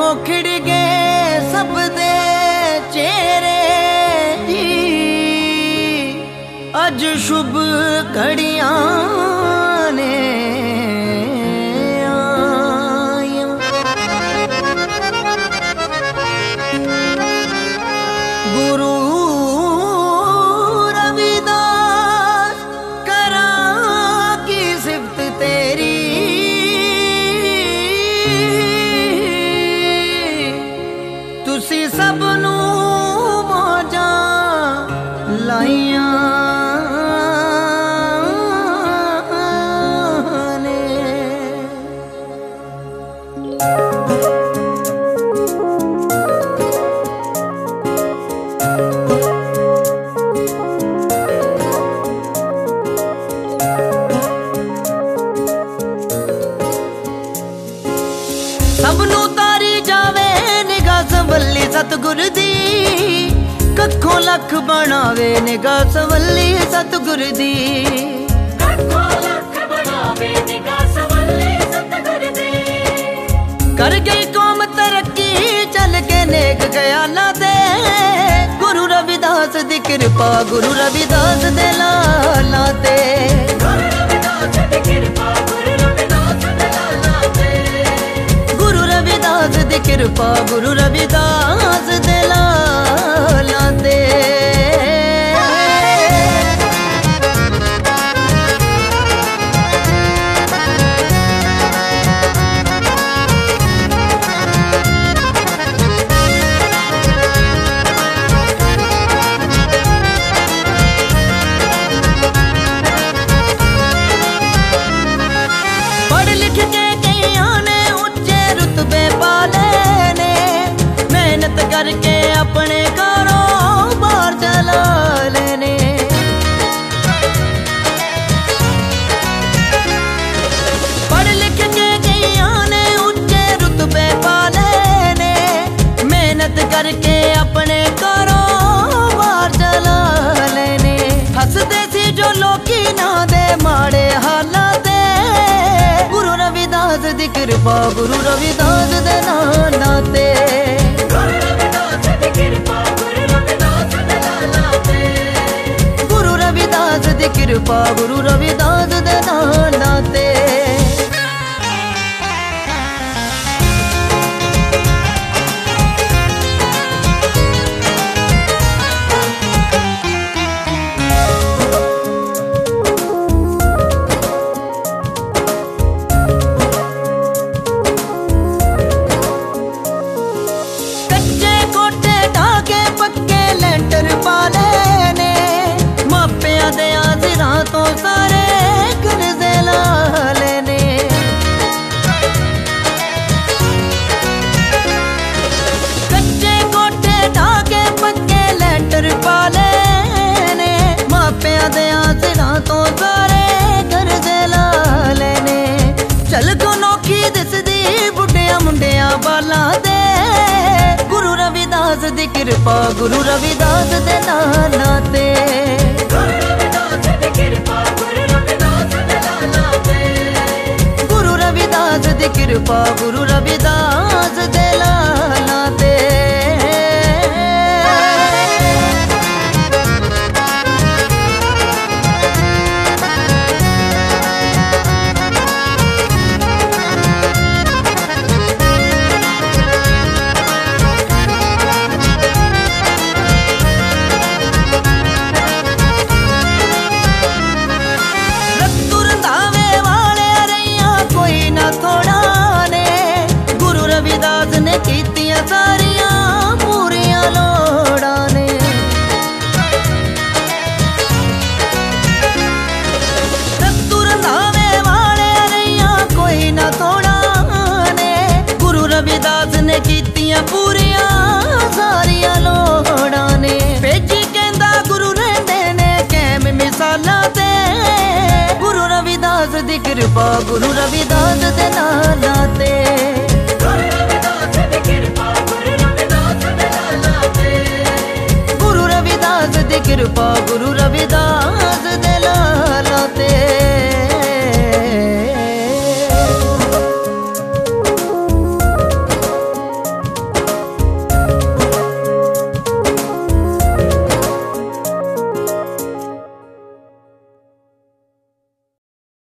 खिड़ गए सब दे चेहरे जी, अज शुभ घड़ियां ने आया। गुरु रविदास करा की सिफत तेरी, तुसी सब नू मौजां लाइयां ने। सबनू तारी जावे निगाह संवली सतगुर दी, कखों लख बनावे निगाह संवली सतगुर दी। कर गई कौम तरक्की चल के नेक ख्याला दे, गुरु रविदास दी कृपा गुरु रविदास दे लाला ते। कृपा गुरु रविदास दे लाला ते। पढ़ लिख के कईयां ने उच्चे रुतबे पाले, करके अपने कारोबार चला लेने। पढ़ लिख के कईयां ने उच्चे रुतबे पाले ने, मेहनत करके अपने कारोबार चला लेने। हसदे सी जो लोकी ना दे माड़े हालात दे, गुरु रविदास दी कृपा गुरु रविदास दे नाना ते। कृपा गुरु रविदास दे नाना ते। कच्चे कोठे ढाके पक्के लेंटर पाले ने, मापिया दे तो सारे कर्जे ला लेने। कच्चे कोठे ढाके पक्के लेंटर पाले ने, मापिया दे आसरा तो सारे कर्जे ला लेने। चल को नौखी दिसदी बुढ़िया मुंडिया बाला दे, गुरु रविदास दी कृपा गुरु रविदास दे नाना ते। कृपा गुरु रविदास दे लाला ते। कीतियां सारियां पूरियां लोड़ा ने, रत्तू रंधावे वाले रैया कोई ना थोड़ा ने, गुरु रविदास ने कीतियां पूरियां सारियां लोड़ा ने। भेजी कहंदा गुरु रहंदे ने कैम मिसालां ते, गुरु रविदास दी कृपा गुरु रविदास दे नाना ते। कृपा गुरु रविदास